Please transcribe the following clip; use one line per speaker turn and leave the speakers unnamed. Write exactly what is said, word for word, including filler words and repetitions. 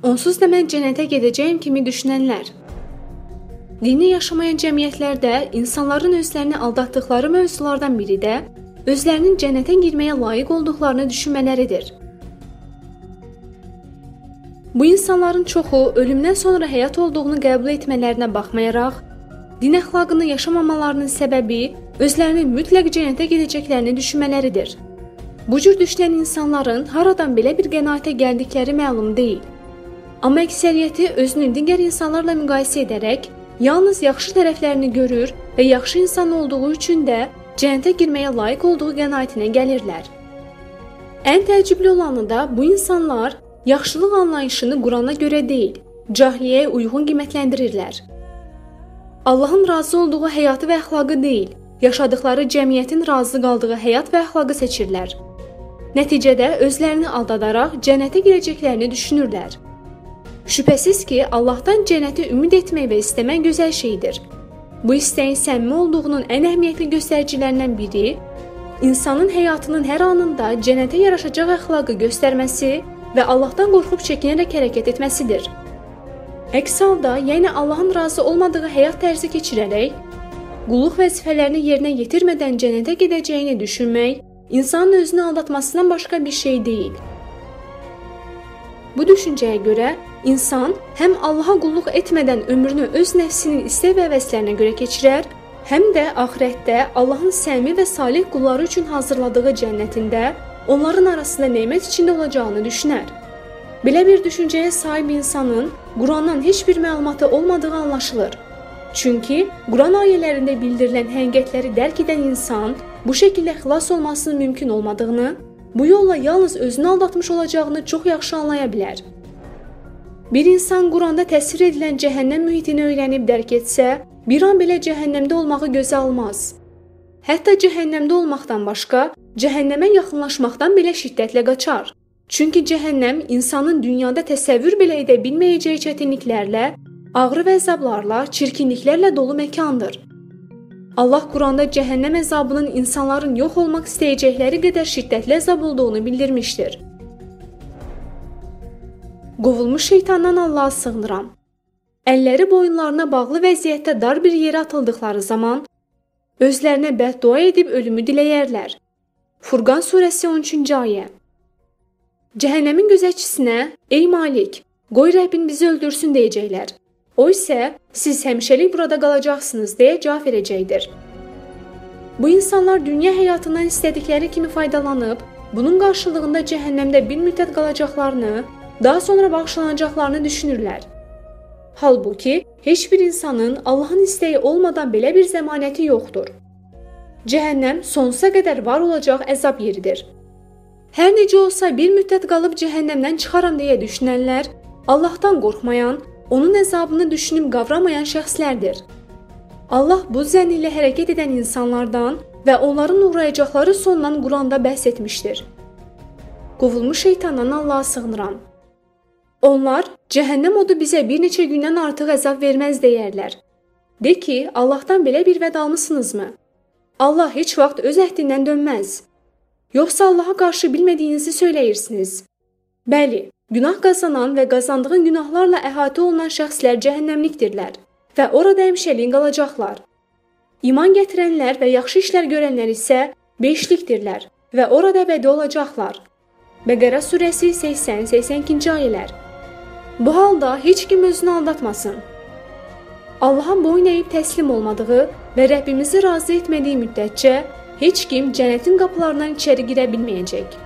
onsuz da mən cənnətə gedəcəyim kimi düşünənlər. Dini yaşamayan cəmiyyətlərdə insanların özlərini aldatdıqları mövzulardan biri də özlərinin cənnətə girməyə layiq olduqlarını düşünmələridir. Bu insanların çoxu ölümdən sonra həyat olduğunu qəbul etmələrinə baxmayaraq, din əxlaqını yaşamamalarının səbəbi özlərinin mütləq cənnətə gedəcəklərini düşünmələridir. Bu cür düşünən insanların haradan belə bir qənaətə gəldikləri məlum deyil. Amma əksəriyyəti özünü digər insanlarla müqayisə edərək yalnız yaxşı tərəflərini görür və yaxşı insan olduğu üçün də cənnətə girməyə layiq olduğu qənaətinə gəlirlər. Ən təəccüblü olanı da bu insanlar yaxşılıq anlayışını Qurana görə deyil, cahiliyyəyə uyğun qiymətləndirirlər. Allahın razı olduğu həyatı və əxlaqı deyil, yaşadıkları cəmiyyətin razı qaldığı həyat və əxlaqı seçirlər. Nəticədə özlərini aldadaraq cənnətə girəcəklərini düşünürlər. Şübhəsiz ki, Allahdan cənnəti ümid etmək və istəmək gözəl şeydir. Bu istəyin səmimi olduğunun ən əhəmiyyətli göstəricilərindən biri, insanın həyatının hər anında cənnətə yaraşacaq əxlaqı göstərməsi və Allahdan qorxub çəkinərək hərəkət etməsidir. Əks halda, yəni Allahın razı olmadığı həyat tərzi keçirərək, qulluq vəzifələrini yerinə yetirmədən cənnətə gedəcəyini düşünmək, insanın özünü aldatmasından başqa bir şey deyil. Bu düşüncəyə görə, insan həm Allaha qulluq etmədən ömrünü öz nəfsinin istək və həvəslərinə görə keçirər, həm də axirətdə Allahın səmimi və salih qulları üçün hazırladığı cənnətində onların arasında nemət içində olacağını düşünər. Belə bir düşüncəyə sahib insanın Qurandan heç bir məlumatı olmadığı anlaşılır. Çünki Quran ayələrində bildirilən həqiqətləri dərk edən insan bu şəkildə xilas olmasının mümkün olmadığını, bu yolla yalnız özünü aldatmış olacağını çox yaxşı anlaya bilər. Bir insan Quranda təsvir edilən cəhənnəm mühitini öyrənib dərk etsə, bir an belə cəhənnəmdə olmağı gözə almaz. Hətta cəhənnəmdə olmaqdan başqa, cəhənnəmə yaxınlaşmaqdan belə şiddətlə qaçar. Çünki cəhənnəm insanın dünyada təsəvvür belə edə bilməyəcəyi çətinliklərlə, ağrı və əzablarla, çirkinliklərlə dolu məkandır. Allah Quranda cəhənnəm əzabının insanların yox olmaq istəyəcəkləri qədər şiddətli əzab olduğunu bildirmişdir. Qovulmuş şeytandan Allaha sığınıram. Əlləri boyunlarına bağlı vəziyyətdə dar bir yerə atıldıqları zaman, özlərinə bəddua edib ölümü diləyərlər. Furqan surəsi on üçüncü ayə. Cəhənnəmin gözətçisinə, ey Malik, qoy Rəbbin bizi öldürsün deyəcəklər. O isə, siz həmişəlik burada qalacaqsınız deyə cavab verəcəkdir. Bu insanlar dünya həyatından istədikləri kimi faydalanıb, bunun qarşılığında cəhənnəmdə bir müddət qalacaqlarını, daha sonra bağışlanacaqlarını düşünürlər. Halbuki, heç bir insanın Allahın istəyi olmadan belə bir zəmanəti yoxdur. Cəhənnəm sonsuza qədər var olacaq əzab yeridir. Hər necə olsa bir müddət qalıb cəhənnəmdən çıxaram deyə düşünənlər, Allahdan qorxmayan, onun əzabını düşünüb qavramayan şəxslərdir. Allah bu zənn ilə hərəkət edən insanlardan və onların uğrayacaqları sondan Quranda bəhs etmişdir. Qovulmuş şeytandan Allaha sığınıram. Onlar, cəhənnəm odu bizə bir neçə gündən artıq əzab verməz deyərlər. De ki, Allahdan belə bir vəd almısınızmı? Allah heç vaxt öz əhdindən dönməz. Yoxsa Allaha qarşı bilmədiyinizi söyləyirsiniz. Bəli, günah qazanan və qazandığı günahlarla əhatə olunan şəxslər cəhənnəmlikdirlər və orada həmişəlik qalacaqlar. İman gətirənlər və yaxşı işlər görənlər isə beşlikdirlər və orada əbədi olacaqlar. Bəqərə surəsi səksən səksən ikinci ayələr. Bu halda heç kim özünü aldatmasın. Allaha boyun əyib təslim olmadığı və Rəbbimizi razı etmədiyi müddətcə heç kim cənnətin qapılarından içəri girə bilməyəcək.